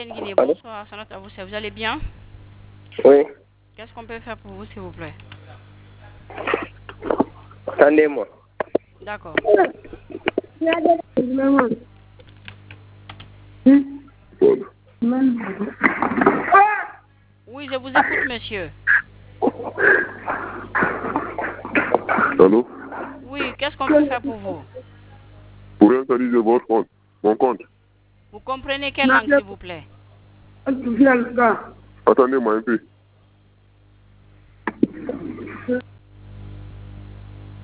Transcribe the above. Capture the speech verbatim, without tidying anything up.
Guinée, bonsoir, Sanat Aboussa, vous allez bien? Oui. Qu'est-ce qu'on peut faire pour vous, s'il vous plaît? Attendez-moi. D'accord. Oui, je vous écoute, monsieur. Allô? Oui, qu'est-ce qu'on peut faire pour vous? Pour réinstaliser votre compte, mon compte. Vous comprenez quelle langue, s'il vous plaît? Attendez-moi un peu.